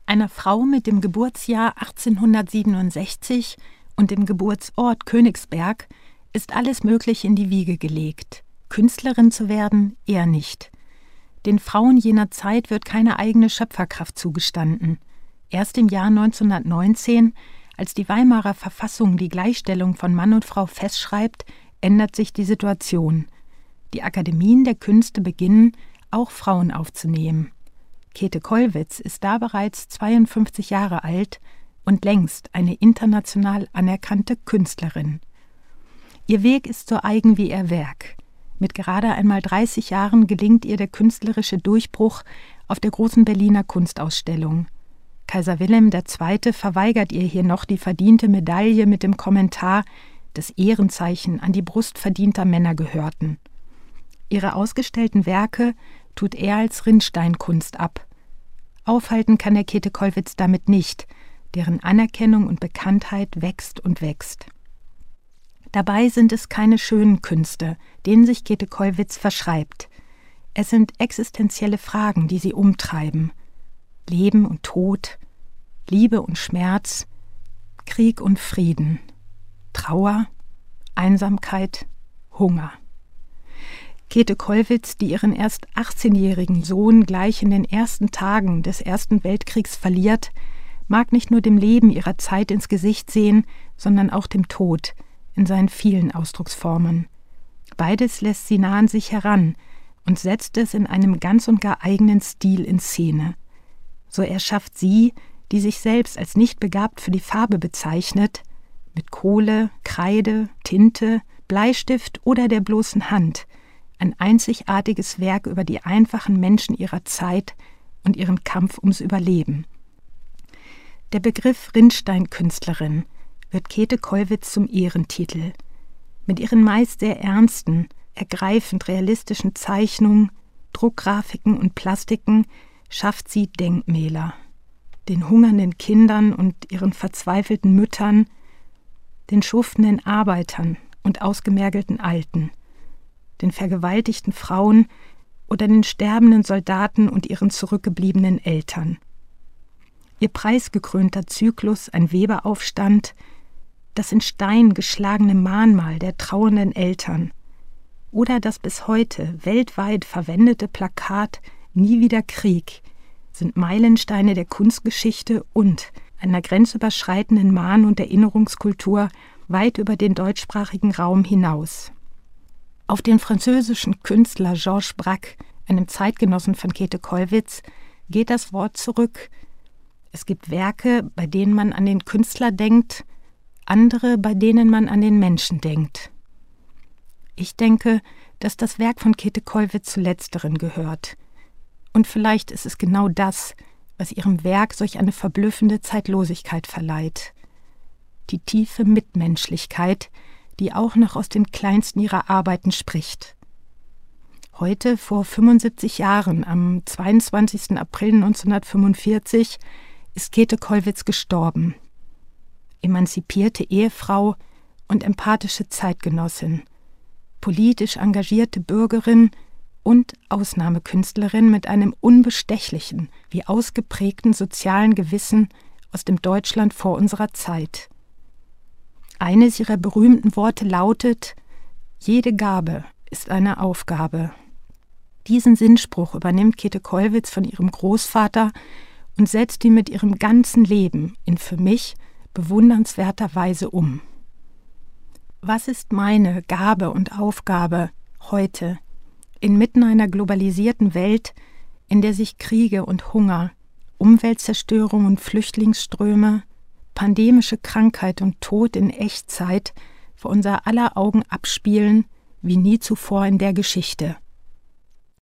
Einer Frau mit dem Geburtsjahr 1867 und dem Geburtsort Königsberg ist alles Mögliche in die Wiege gelegt. Künstlerin zu werden, eher nicht. Den Frauen jener Zeit wird keine eigene Schöpferkraft zugestanden. Erst im Jahr 1919, als die Weimarer Verfassung die Gleichstellung von Mann und Frau festschreibt, ändert sich die Situation. Die Akademien der Künste beginnen, auch Frauen aufzunehmen. Käthe Kollwitz ist da bereits 52 Jahre alt und längst eine international anerkannte Künstlerin. Ihr Weg ist so eigen wie ihr Werk. Mit gerade einmal 30 Jahren gelingt ihr der künstlerische Durchbruch auf der großen Berliner Kunstausstellung. Kaiser Wilhelm II. Verweigert ihr hier noch die verdiente Medaille mit dem Kommentar, das Ehrenzeichen an die Brust verdienter Männer gehörten. Ihre ausgestellten Werke tut er als Rinnsteinkunst ab. Aufhalten kann er Käthe Kollwitz damit nicht, deren Anerkennung und Bekanntheit wächst und wächst. Dabei sind es keine schönen Künste, denen sich Käthe Kollwitz verschreibt. Es sind existenzielle Fragen, die sie umtreiben. Leben und Tod, Liebe und Schmerz, Krieg und Frieden, Trauer, Einsamkeit, Hunger. Käthe Kollwitz, die ihren erst 18-jährigen Sohn gleich in den ersten Tagen des Ersten Weltkriegs verliert, mag nicht nur dem Leben ihrer Zeit ins Gesicht sehen, sondern auch dem Tod in seinen vielen Ausdrucksformen. Beides lässt sie nah an sich heran und setzt es in einem ganz und gar eigenen Stil in Szene. So erschafft sie, die sich selbst als nicht begabt für die Farbe bezeichnet, mit Kohle, Kreide, Tinte, Bleistift oder der bloßen Hand, ein einzigartiges Werk über die einfachen Menschen ihrer Zeit und ihren Kampf ums Überleben. Der Begriff Rinnsteinkünstlerin wird Käthe Kollwitz zum Ehrentitel. Mit ihren meist sehr ernsten, ergreifend realistischen Zeichnungen, Druckgrafiken und Plastiken schafft sie Denkmäler. Den hungernden Kindern und ihren verzweifelten Müttern, den schuftenden Arbeitern und ausgemergelten Alten, den vergewaltigten Frauen oder den sterbenden Soldaten und ihren zurückgebliebenen Eltern. Ihr preisgekrönter Zyklus, ein Weberaufstand, das in Stein geschlagene Mahnmal der trauernden Eltern oder das bis heute weltweit verwendete Plakat »Nie wieder Krieg« sind Meilensteine der Kunstgeschichte und einer grenzüberschreitenden Mahn- und Erinnerungskultur weit über den deutschsprachigen Raum hinaus. Auf den französischen Künstler Georges Braque, einem Zeitgenossen von Käthe Kollwitz, geht das Wort zurück. Es gibt Werke, bei denen man an den Künstler denkt, andere, bei denen man an den Menschen denkt. Ich denke, dass das Werk von Käthe Kollwitz zu letzteren gehört. Und vielleicht ist es genau das, was ihrem Werk solch eine verblüffende Zeitlosigkeit verleiht. Die tiefe Mitmenschlichkeit, die auch noch aus den kleinsten ihrer Arbeiten spricht. Heute, vor 75 Jahren, am 22. April 1945, ist Käthe Kollwitz gestorben. Emanzipierte Ehefrau und empathische Zeitgenossin, politisch engagierte Bürgerin und Ausnahmekünstlerin mit einem unbestechlichen wie ausgeprägten sozialen Gewissen aus dem Deutschland vor unserer Zeit. Eines ihrer berühmten Worte lautet: Jede Gabe ist eine Aufgabe. Diesen Sinnspruch übernimmt Käthe Kollwitz von ihrem Großvater und setzt ihn mit ihrem ganzen Leben in für mich bewundernswerter Weise um. Was ist meine Gabe und Aufgabe heute, inmitten einer globalisierten Welt, in der sich Kriege und Hunger, Umweltzerstörung und Flüchtlingsströme, pandemische Krankheit und Tod in Echtzeit vor unser aller Augen abspielen, wie nie zuvor in der Geschichte?